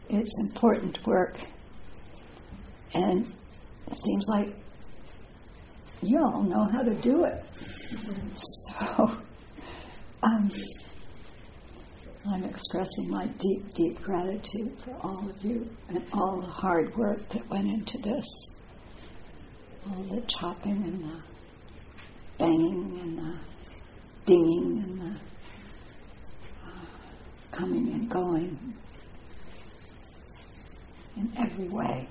it's important work, and it seems like you all know how to do it. So I'm expressing my deep, deep gratitude for all of you and all the hard work that went into this. All the chopping and the banging and the dinging and the coming and going in every way.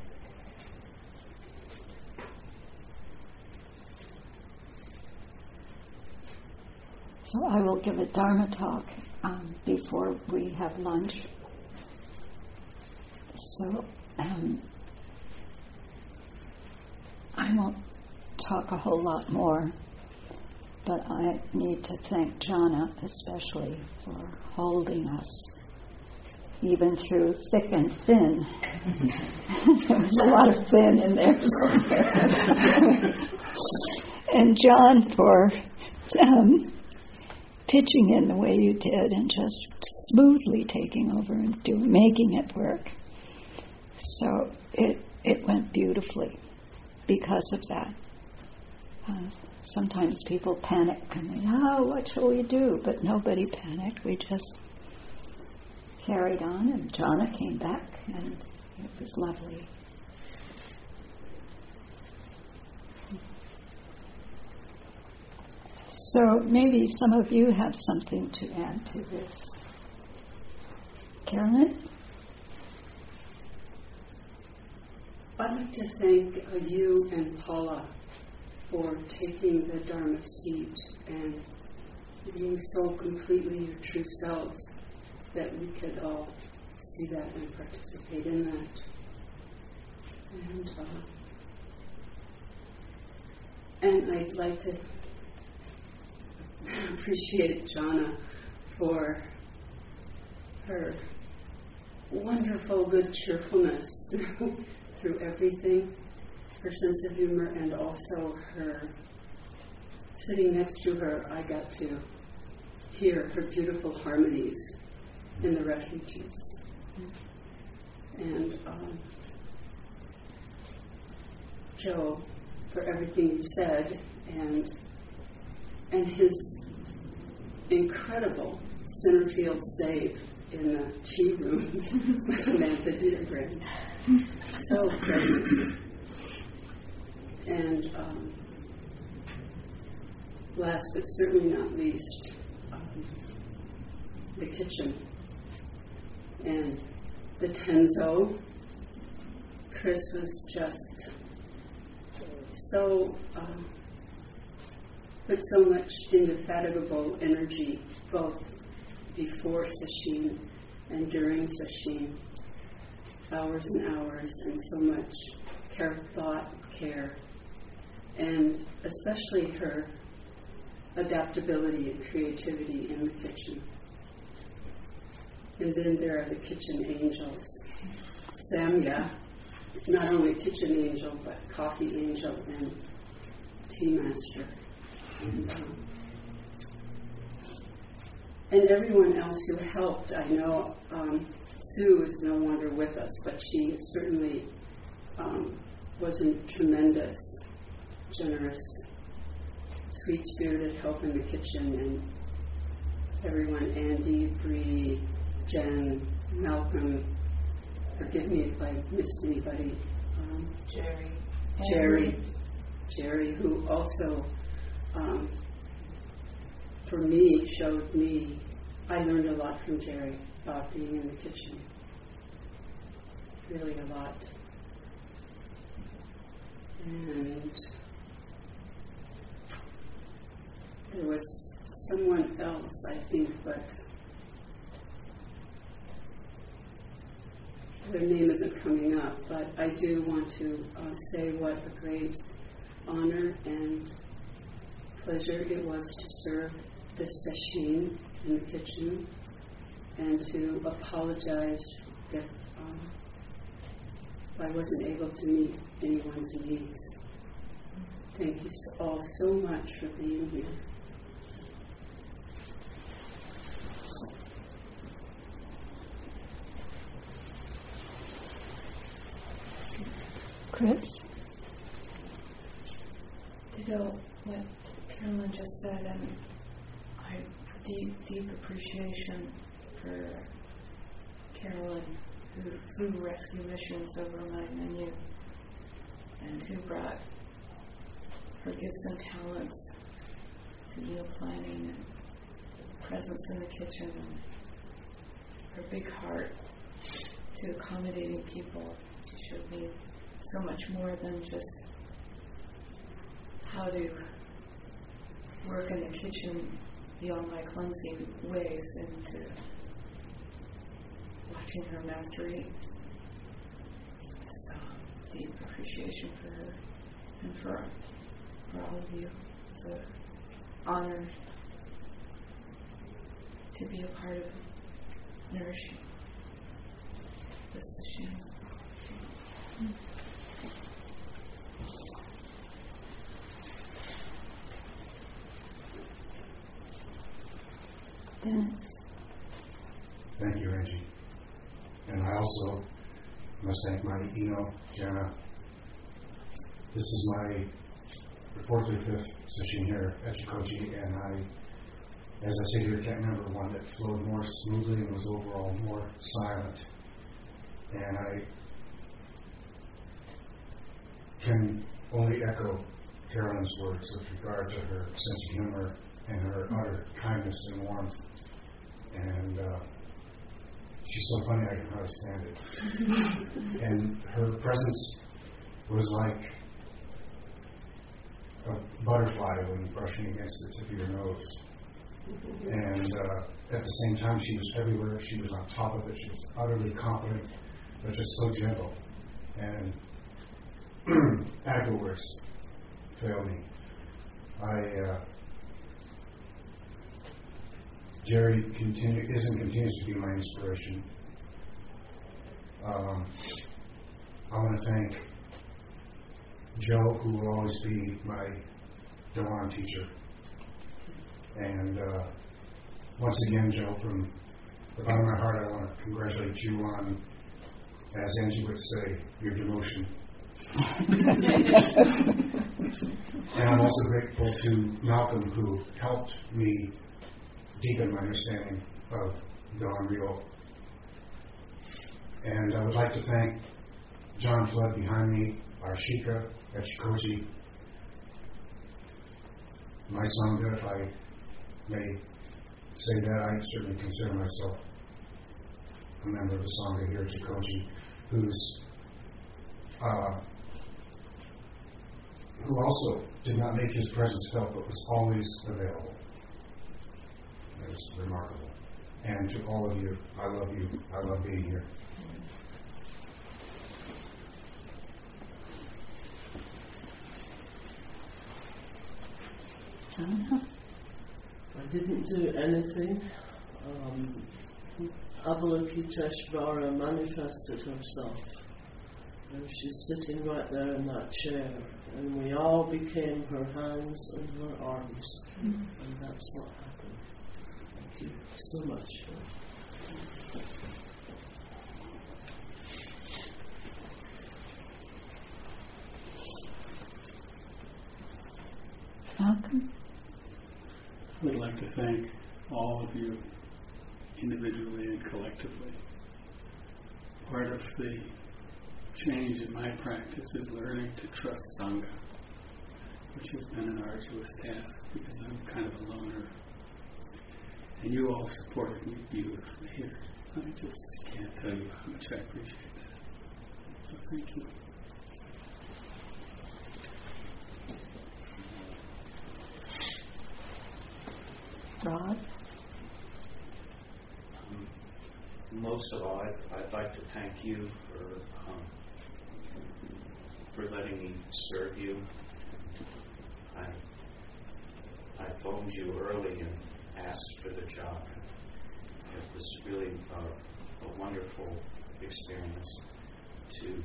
So I will give a Dharma talk before we have lunch. So I won't talk a whole lot more, but I need to thank Jhana especially for holding us, even through thick and thin. There was a lot of thin in there somewhere. And John for pitching in the way you did and just smoothly taking over and making it work. So it went beautifully because of that. Sometimes people panic and they, what shall we do? But nobody panicked. We just carried on, and Jhana came back, and it was lovely. So maybe some of you have something to add to this. Carolyn? I'd like to thank you and Paula for taking the Dharma seat and being so completely your true selves that we could all see that and participate in that. And I'd like to appreciate Jhana for her wonderful good cheerfulness through everything, her sense of humor, and also her sitting next to her, I got to hear her beautiful harmonies in the refugees. And Joe, for everything you said, and his incredible center field save in the tea room with Samantha Dietergren. So present. And last but certainly not least, the kitchen and the Tenzo. Chris was just so put so much indefatigable energy both before sesshin and during sesshin, hours and hours, and so much thought, care, and especially her adaptability and creativity in the kitchen. And then there are the kitchen angels. Samya, not only kitchen angel, but coffee angel and tea master. And everyone else who helped. I know Sue is no longer with us, but she certainly was a tremendous, generous, sweet-spirited help in the kitchen. And everyone, Andy, Bree, Jen, Malcolm, forgive me if I missed anybody. Jerry, who also, for me, showed me, I learned a lot from Jerry about being in the kitchen. Really a lot. And there was someone else, I think, but their name isn't coming up. But I do want to say what a great honor and pleasure it was to serve this sesshin in the kitchen, and to apologize if I wasn't able to meet anyone's needs. Thank you all so much for being here. Chris? To know what Carolyn just said, and I deep appreciation for Carolyn, who flew rescue missions over my menu and who brought her gifts and talents to meal planning and presence in the kitchen and her big heart to accommodating people. She showed me so much more than just how to work in the kitchen beyond my clumsy ways, into watching her master eat. So deep appreciation for her and for all of you. It's an honor to be a part of nourishing this session. Dennis. Thank you, Angie. And I also must thank my Jenna. This is my 45th session here at Chikochi, and as I sit here, can't remember one that flowed more smoothly and was overall more silent. And I can only echo Carolyn's words with regard to her sense of humor and her utter kindness and warmth. And she's so funny I can hardly stand it. And her presence was like a butterfly when brushing against the tip of your nose. And at the same time, she was everywhere. She was on top of it. She was utterly competent, but just so gentle. And adequate words fail me. Jerry continues to be my inspiration. I want to thank Joe, who will always be my Dewan teacher. And once again, Joe, from the bottom of my heart, I want to congratulate you on, as Angie would say, your demotion. And I'm also grateful to Malcolm, who helped me deepen my understanding of Don Rio. And I would like to thank John Flood behind me, our Shika at Chikochi, my Sangha, if I may say that. I certainly consider myself a member of the Sangha here at Chikochi, who also did not make his presence felt, but was always available. It was remarkable. And to all of you, I love you. I love being here. I didn't do anything. Avalokiteshvara manifested herself. And she's sitting right there in that chair. And we all became her hands and her arms. And that's what happened. Thank you so much. Malcolm? I would like to thank all of you individually and collectively. Part of the change in my practice is learning to trust Sangha, which has been an arduous task because I'm kind of a loner. And you all supported me beautifully here. I just can't tell you how much I appreciate that. So thank you. Rod? Most of all, I'd like to thank you for letting me serve you. I phoned you early and asked for the job. It was really a wonderful experience to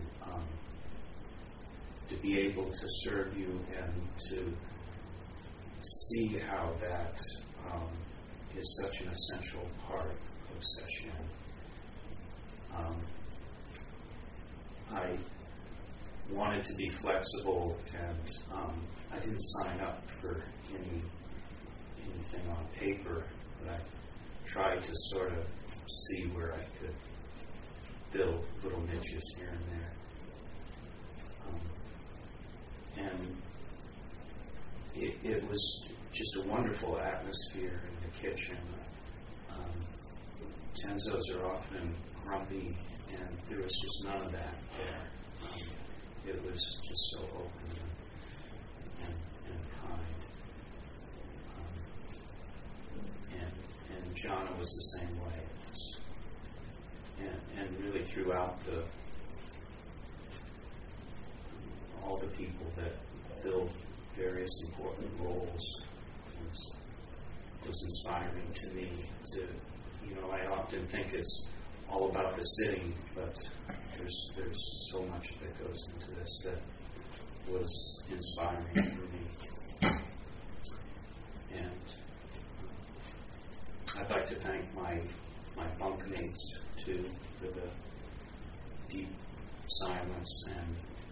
be able to serve you and to see how that is such an essential part of Sesshin. I wanted to be flexible, and I didn't sign up for anything on paper, but I tried to sort of see where I could build little niches here and there. And it was just a wonderful atmosphere in the kitchen. Tenzos are often grumpy, and there was just none of that there. It was just so open and kind. And Jana was the same way. And really throughout all the people that filled various important roles was inspiring to me. I often think it's all about the sitting, but there's so much that goes into this that was inspiring for me. And I'd like to thank my bunkmates too for the deep silence and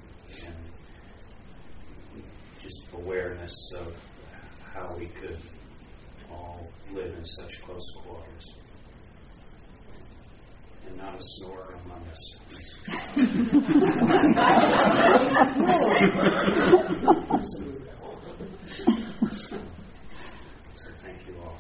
just awareness of how we could all live in such close quarters. And not a snorer among us. So thank you all.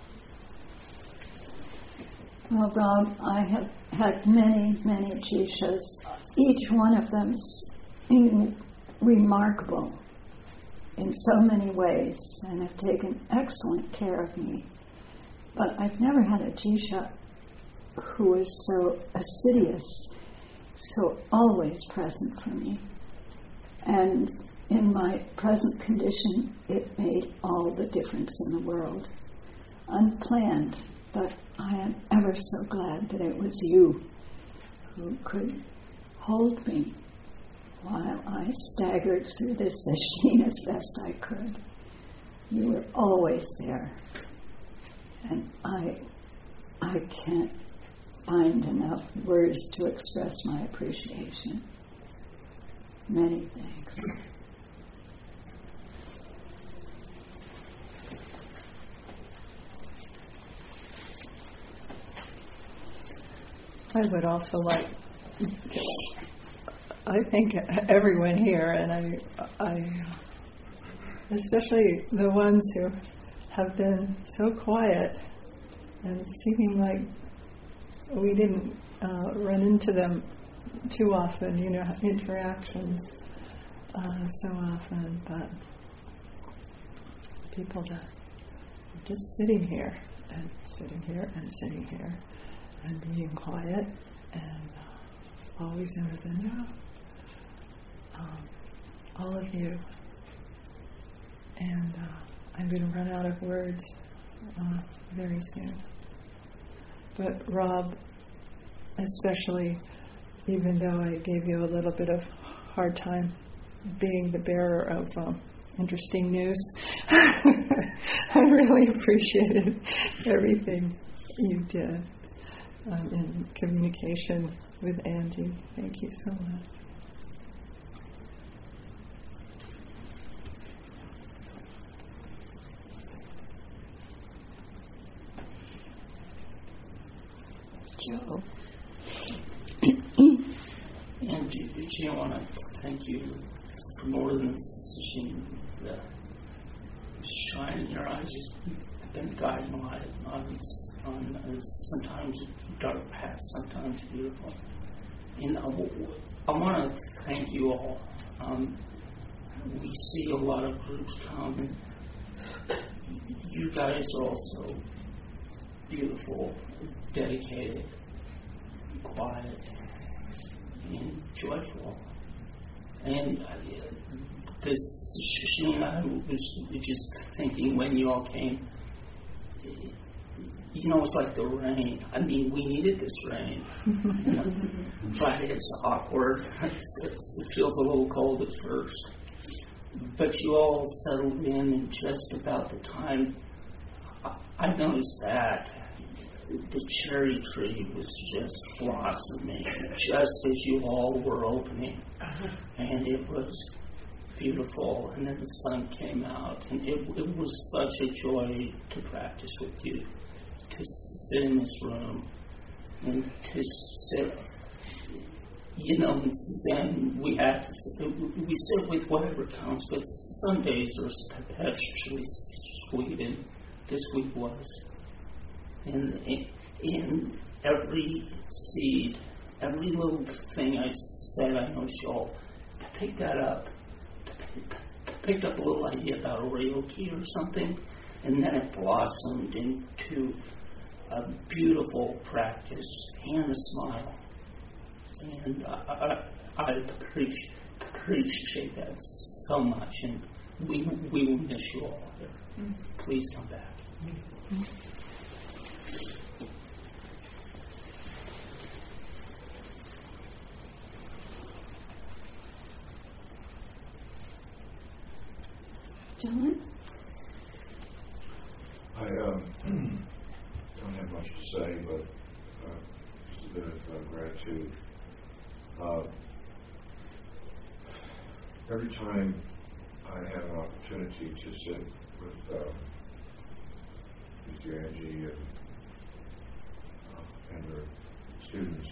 Well, Rob, I have had many, many Jishas, each one of them remarkable in so many ways, and have taken excellent care of me. But I've never had a Jisha who was so assiduous, so always present for me. And in my present condition, it made all the difference in the world. Unplanned, but I am ever so glad that it was you who could hold me while I staggered through this session as best I could. You were always there. And I can't find enough words to express my appreciation. Many thanks. I would also like to, I think everyone here, and I especially the ones who have been so quiet and seeming like we didn't run into them too often, interactions so often, but people that are just sitting here and sitting here and sitting here and being quiet and always in the window. All of you. And I'm going to run out of words very soon. But Rob, especially, even though I gave you a little bit of hard time being the bearer of interesting news, I really appreciated everything you did in communication with Angie. Thank you so much. Joe. Angie, I want to thank you for more than the shine in your eyes. You've been guiding light on sometimes dark paths, sometimes beautiful. And I want to thank you all. We see a lot of groups come, and you guys are also beautiful, dedicated, quiet, and joyful. And she and I was just thinking when you all came, it's like the rain. I mean, we needed this rain. But it's awkward. It feels a little cold at first. But you all settled in just about the time. I noticed that the cherry tree was just blossoming, just as you all were opening. and it was beautiful, and then the sun came out, and it was such a joy to practice with you, to sit in this room, and to sit, you know, in Zen, we sit with whatever counts, but some days are especially sweet, and this week was. And in every seed, every little thing I said, I know she'll pick that up, picked up a little idea about Orioki or something, and then it blossomed into a beautiful practice and a smile. And I appreciate that so much, and we will miss you all here. Please come back. John? I don't have much to say, but just a bit of gratitude. Every time I have an opportunity to sit with Angie and her students,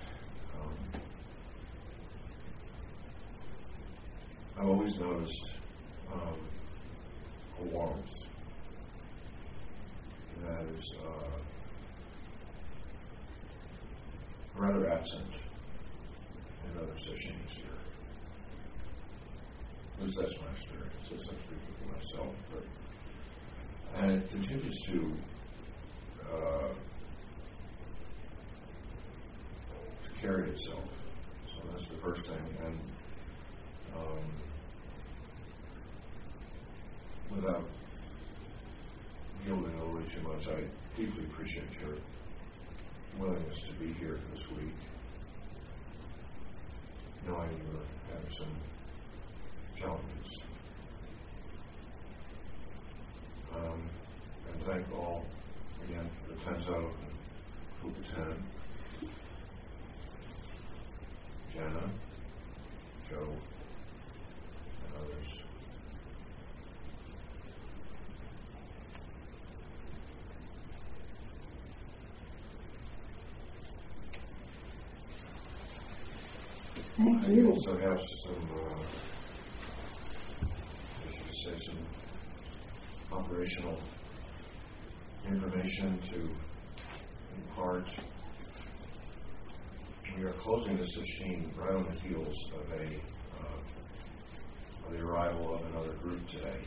I've always noticed a warmth, and that is rather absent in other sessions here. At least that's my experience. As I'm speaking for myself, and it continues to carry itself. So that's the first thing, and without yielding a little too much, I deeply appreciate your willingness to be here this week, knowing you have some challenges. And thank all again for the Tenzo and Fukuten, Jana, Joe, and others. Thank I you. also have some, some operational information to impart. We are closing the session right on the heels of the arrival of another group today.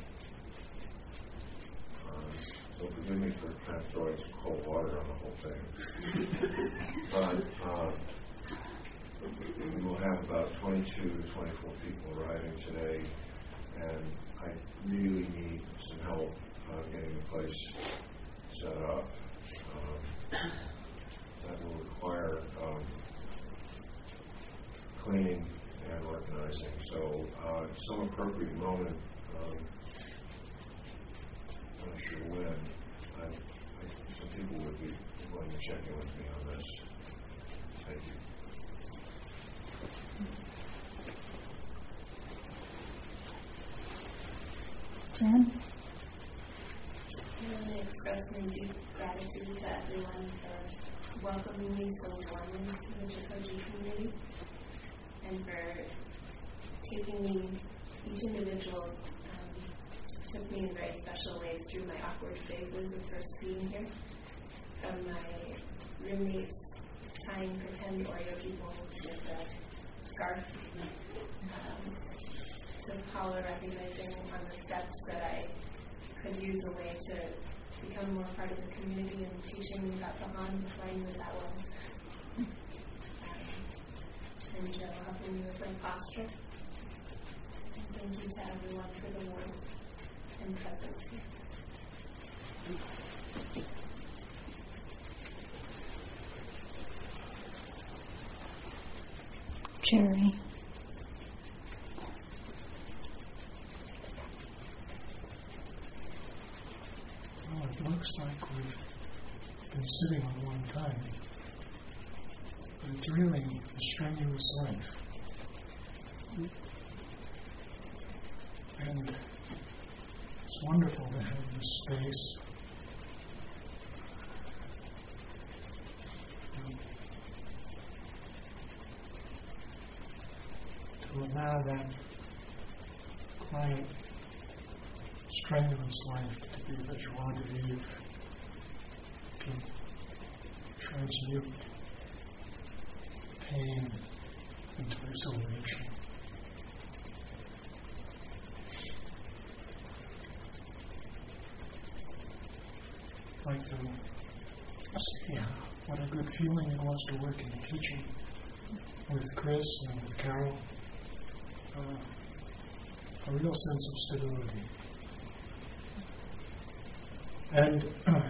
So forgive me for kind of throwing some cold water on the whole thing. But we will have about 22 to 24 people arriving today, and I really need some help getting the place set up. That will require cleaning and organizing. So some appropriate moment, I'm not sure when, some people would be willing to check in with me on this. Thank you. Jen? I want to express my deep gratitude to everyone for welcoming me so warmly in the Jikoji community, and for taking me, each individual took me in very special ways through my awkward phases of first being here. From my roommates tying pretend Oreo bowls with a scarf, to Paula recognizing on the steps that I could use a way to become more part of the community, and teaching me about Tahan before I knew it that well. And Joe helping me with my posture. And thank you to everyone for the warmth and presence here. Jerry? Well, it looks like we've been sitting a long time, but it's really a strenuous life. And it's wonderful to have this space. To allow that quiet, strenuous life to be the joie de vivre, to transmute pain into exhilaration. I'd like to say what a good feeling it was to work in the kitchen with Chris and with Carol. A real sense of stability. And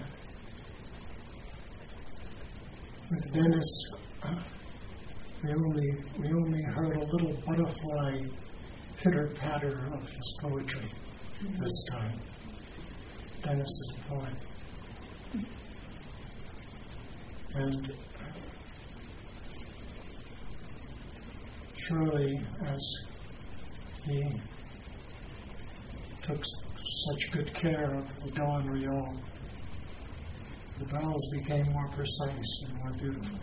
with Dennis, we only heard a little butterfly pitter-patter of his poetry this time. Dennis is a poet. And surely, as he took such good care of the do and real, the vowels became more precise and more beautiful.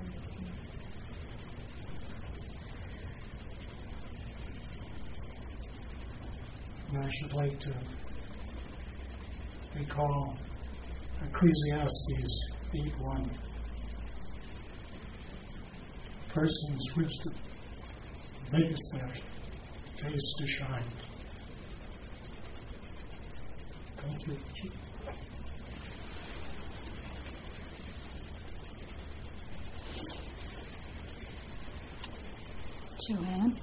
And I should like to recall Ecclesiastes 8:1. Person's wisdom makes their face to shine. Thank you. Joanne?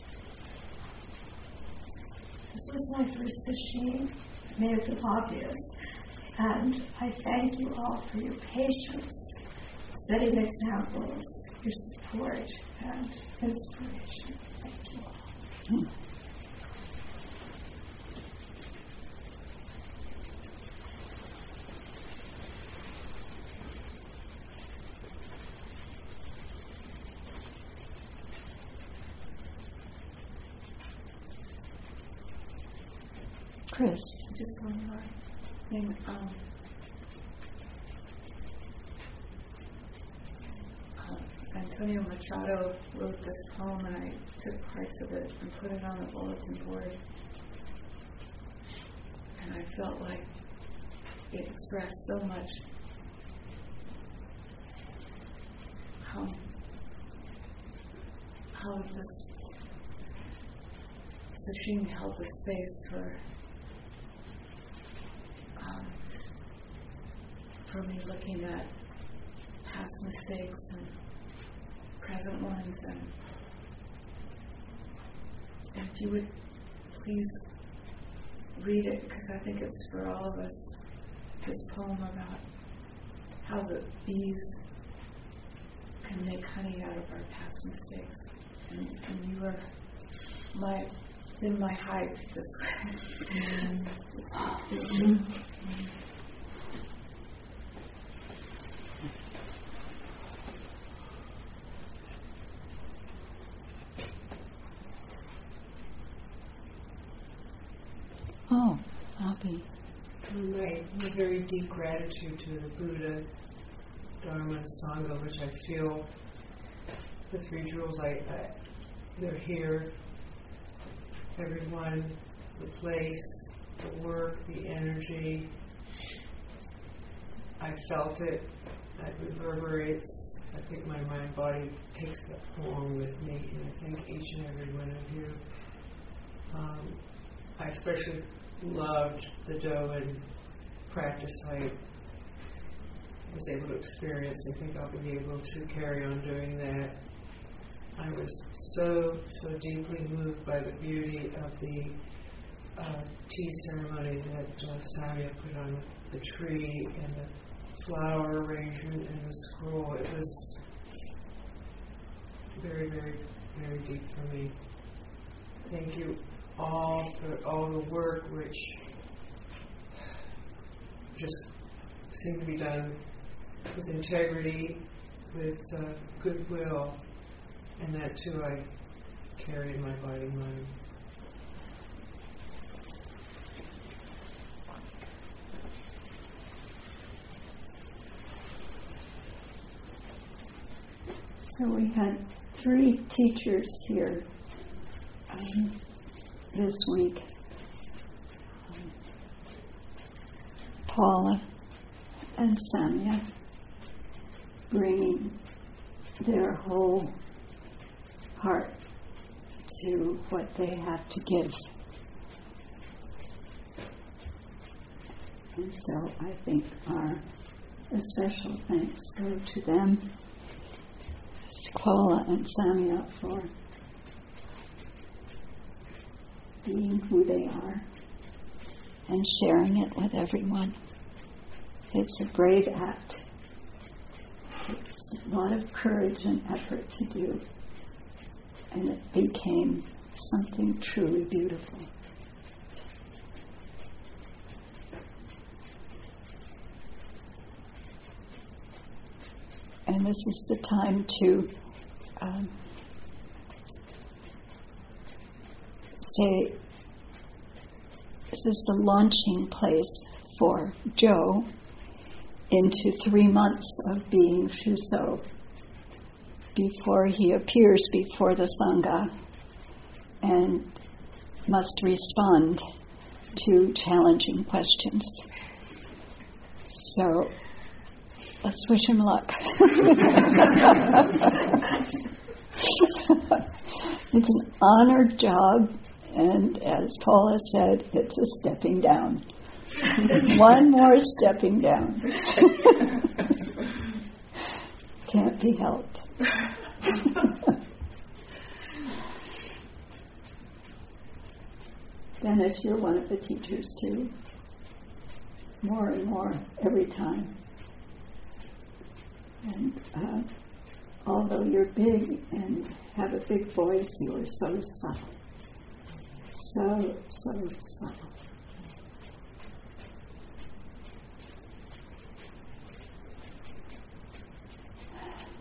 This was my first sashimi. It may have been obvious. And I thank you all for your patience, setting examples, your support, and inspiration. Thank you all. Chris? Just one more thing. Antonio Machado wrote this poem, and I took parts of it and put it on the bulletin board. And I felt like it expressed so much how this sashimi held the space for me looking at past mistakes and present ones, and if you would please read it, because I think it's for all of us, this poem about how the bees can make honey out of our past mistakes, and you are been my hive this Oh, Abby. My very deep gratitude to the Buddha, Dharma, and Sangha, which I feel the three jewels, they're here. Everyone, the place, the work, the energy. I felt it. It reverberates. I think my mind body takes that along with me, and I thank each and every one of you. I especially loved the Doan practice I was able to experience. I think I'll be able to carry on doing that. I was so deeply moved by the beauty of the tea ceremony that Samia put on the tree, and the flower arrangement and the scroll. It was very, very, very deep for me. Thank you all for all the work which just seemed to be done with integrity, with goodwill, and that too I carry in my abiding mind. So we had 3 teachers here this week. Paula and Samia, bringing their whole heart to what they have to give. And so I think our special thanks go to them, Paula and Samia, for being who they are and sharing it with everyone. It's a brave act. It's a lot of courage and effort to do, and it became something truly beautiful. And this is the time to say, this is the launching place for Joe into 3 months of being Shuso before he appears before the Sangha and must respond to challenging questions. So let's wish him luck. It's an honored job, and as Paula said, it's a stepping down. One more stepping down. Can't be helped. Dennis, you're one of the teachers too. More and more every time. And although you're big and have a big voice, you are so subtle. So subtle.